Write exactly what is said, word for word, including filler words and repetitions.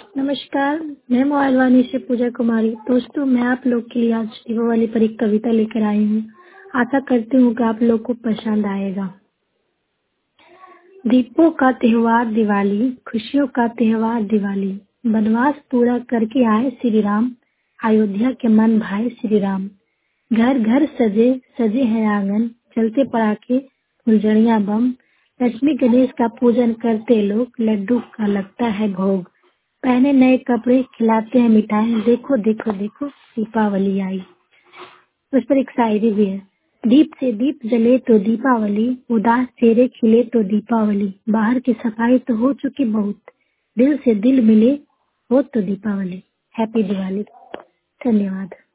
नमस्कार, मैं मोबाइल वाणी से पूजा कुमारी। दोस्तों, मैं आप लोग के लिए आज दीपावली पर एक कविता लेकर आई हूँ। आशा करती हूँ कि आप लोग को पसंद आएगा। दीपों का त्योहार दिवाली, खुशियों का त्योहार दिवाली। वनवास पूरा करके आए श्री राम, अयोध्या के मन भाए श्री राम। घर घर सजे सजे हैं आंगन, चलते पटाखे फुलझड़ियाँ बम। लक्ष्मी गणेश का पूजन करते लोग, लड्डू का लगता है भोग। पहने नए कपड़े, खिलाते हैं मिठाई, देखो देखो देखो दीपावली आई। उस पर एक शायरी भी है। दीप से दीप जले तो दीपावली, उदास चेहरे खिले तो दीपावली। बाहर की सफाई तो हो चुकी बहुत, दिल से दिल मिले हो तो दीपावली। हैप्पी दिवाली। धन्यवाद।